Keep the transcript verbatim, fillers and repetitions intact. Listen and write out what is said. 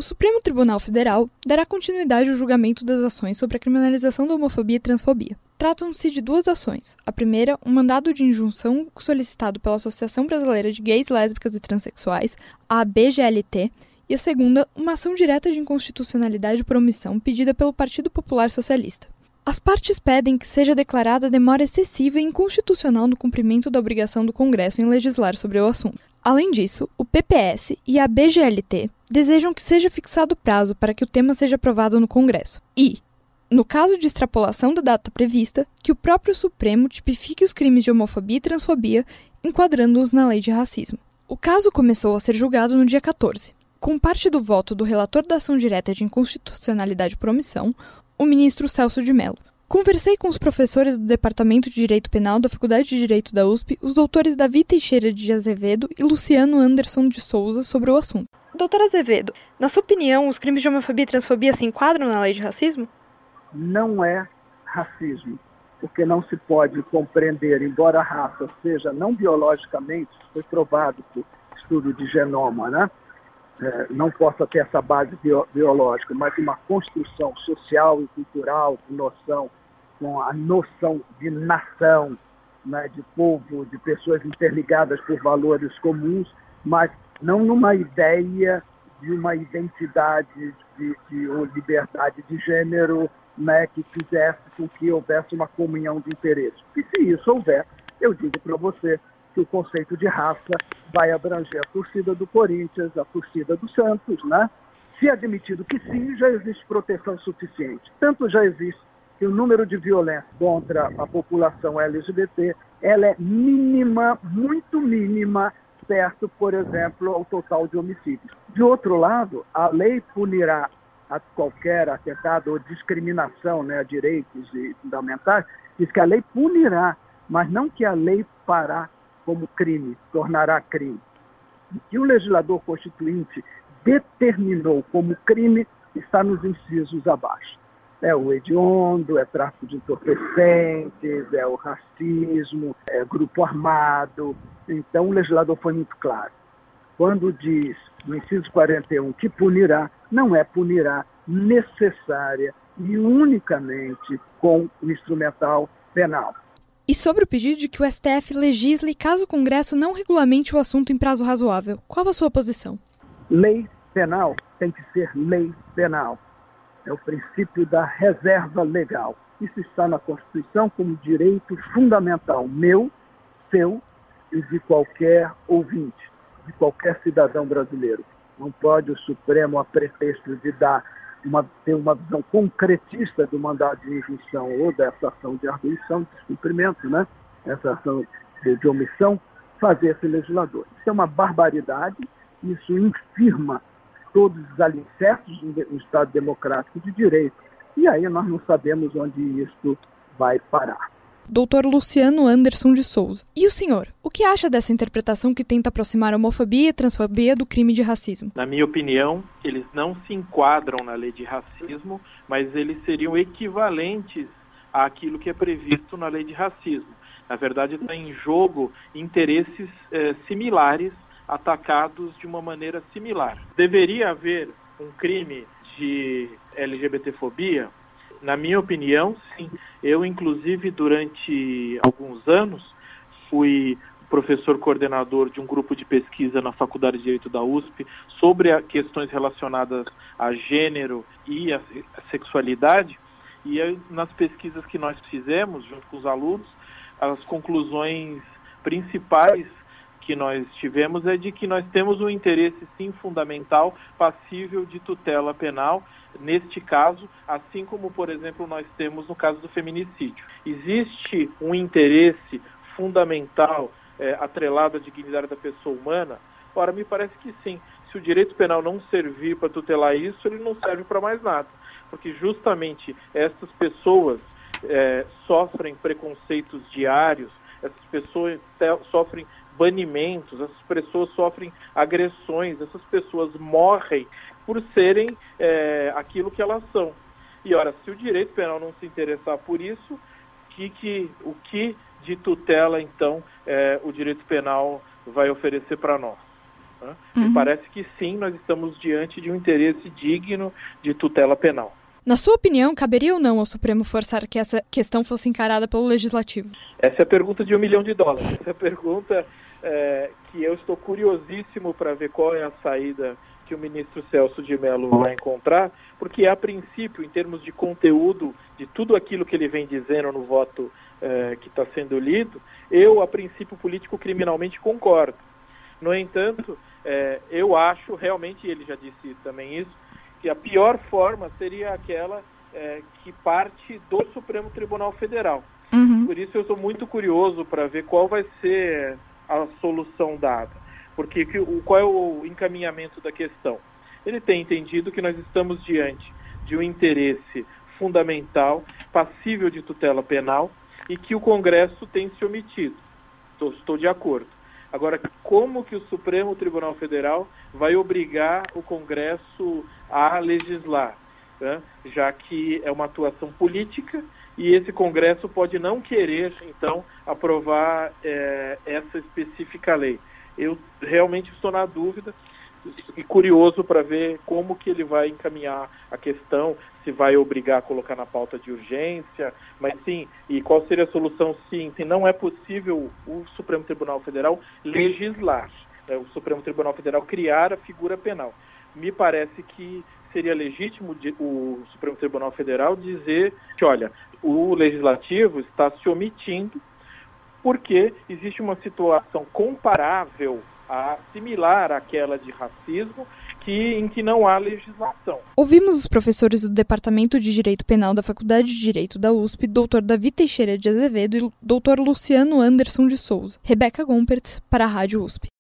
Supremo Tribunal Federal dará continuidade ao julgamento das ações sobre a criminalização da homofobia e transfobia. Tratam-se de duas ações. A primeira, um mandado de injunção solicitado pela Associação Brasileira de Gays, Lésbicas e Transsexuais, a A B G L T, e a segunda, uma ação direta de inconstitucionalidade por omissão pedida pelo Partido Popular Socialista. As partes pedem que seja declarada demora excessiva e inconstitucional no cumprimento da obrigação do Congresso em legislar sobre o assunto. Além disso, o P P S e a B G L T desejam que seja fixado prazo para que o tema seja aprovado no Congresso e, no caso de extrapolação da data prevista, que o próprio Supremo tipifique os crimes de homofobia e transfobia, enquadrando-os na lei de racismo. O caso começou a ser julgado no dia quatorze. Com parte do voto do relator da ação direta de inconstitucionalidade por omissão, o ministro Celso de Mello. Conversei com os professores do Departamento de Direito Penal da Faculdade de Direito da U S P, os doutores Davi Teixeira de Azevedo e Luciano Anderson de Souza sobre o assunto. Doutor Azevedo, na sua opinião, os crimes de homofobia e transfobia se enquadram na lei de racismo? Não é racismo, porque não se pode compreender, embora a raça seja não biologicamente, foi provado por estudo de genoma, né? É, não possa ter essa base bio, biológica, mas uma construção social e cultural, com noção, com a noção de nação, né, de povo, de pessoas interligadas por valores comuns, mas não numa ideia de uma identidade de, de ou liberdade de gênero, né, que fizesse com que houvesse uma comunhão de interesses. E se isso houver, eu digo para você que o conceito de raça vai abranger a torcida do Corinthians, a torcida do Santos, né? Se admitido que sim, já existe proteção suficiente. Tanto já existe que o número de violência contra a população L G B T, ela é mínima, muito mínima, perto, por exemplo, ao total de homicídios. De outro lado, a lei punirá a qualquer atentado ou discriminação, né, a direitos fundamentais, diz que a lei punirá, mas não que a lei fará como crime, tornará crime. O que o legislador constituinte determinou como crime está nos incisos abaixo. É o hediondo, é tráfico de entorpecentes, é o racismo, é grupo armado. Então o legislador foi muito claro. Quando diz no inciso quarenta e um que punirá, não é punirá necessária e unicamente com o instrumental penal. E sobre o pedido de que o S T F legisle caso o Congresso não regulamente o assunto em prazo razoável, qual a sua posição? Lei penal tem que ser lei penal. É o princípio da reserva legal. Isso está na Constituição como direito fundamental meu, seu e de qualquer ouvinte, de qualquer cidadão brasileiro. Não pode o Supremo, a pretexto de dar uma, ter uma visão concretista do mandado de injunção ou dessa ação de arguição, de descumprimento, né? Essa ação de, de omissão, fazer esse legislador. Isso é uma barbaridade, isso infirma todos os alicerces do Estado democrático de direito. E aí nós não sabemos onde isso vai parar. doutor Luciano Anderson de Souza. E o senhor, o que acha dessa interpretação que tenta aproximar a homofobia e transfobia do crime de racismo? Na minha opinião, eles não se enquadram na lei de racismo, mas eles seriam equivalentes àquilo que é previsto na lei de racismo. Na verdade, está em jogo interesses eh, similares, atacados de uma maneira similar. Deveria haver um crime de LGBTfobia? Na minha opinião, sim. Eu, inclusive, durante alguns anos, fui professor coordenador de um grupo de pesquisa na Faculdade de Direito da U S P sobre a questões relacionadas a gênero e a sexualidade. E aí, nas pesquisas que nós fizemos, junto com os alunos, as conclusões principais que nós tivemos é de que nós temos um interesse, sim, fundamental, passível de tutela penal, neste caso, assim como, por exemplo, nós temos no caso do feminicídio. Existe um interesse fundamental é, atrelado à dignidade da pessoa humana? Ora, me parece que sim. Se o direito penal não servir para tutelar isso, ele não serve para mais nada. Porque justamente essas pessoas é, sofrem preconceitos diários, essas pessoas te- sofrem banimentos, essas pessoas sofrem agressões, essas pessoas morrem por serem é, aquilo que elas são. E, ora, se o direito penal não se interessar por isso, que, que, o que de tutela, então, é, o direito penal vai oferecer para nós? Né? Uhum. Me parece que sim, nós estamos diante de um interesse digno de tutela penal. Na sua opinião, caberia ou não ao Supremo forçar que essa questão fosse encarada pelo Legislativo? Essa é a pergunta de um milhão de dólares. Essa é a pergunta é, que eu estou curiosíssimo para ver qual é a saída que o ministro Celso de Mello vai encontrar, porque a princípio, em termos de conteúdo, de tudo aquilo que ele vem dizendo no voto é, que está sendo lido, eu, a princípio político, criminalmente concordo. No entanto, é, eu acho, realmente, ele já disse também isso, que a pior forma seria aquela é, que parte do Supremo Tribunal Federal. Uhum. Por isso eu sou muito curioso para ver qual vai ser a solução dada. Porque que, o, qual é o encaminhamento da questão? Ele tem entendido que nós estamos diante de um interesse fundamental, passível de tutela penal, e que o Congresso tem se omitido. Estou, estou de acordo. Agora, como que o Supremo Tribunal Federal vai obrigar o Congresso a legislar, né? Já que é uma atuação política e esse Congresso pode não querer, então, aprovar é, essa específica lei. Eu realmente estou na dúvida e curioso para ver como que ele vai encaminhar a questão, se vai obrigar a colocar na pauta de urgência, mas sim, e qual seria a solução sim, se não é possível o Supremo Tribunal Federal legislar, né, o Supremo Tribunal Federal criar a figura penal. Me parece que seria legítimo de, o Supremo Tribunal Federal dizer que, olha, o Legislativo está se omitindo porque existe uma situação comparável, a, similar àquela de racismo, que, em que não há legislação. Ouvimos os professores do Departamento de Direito Penal da Faculdade de Direito da U S P, doutor Davi Teixeira de Azevedo e doutor Luciano Anderson de Souza. Rebeca Gompertz, para a Rádio U S P.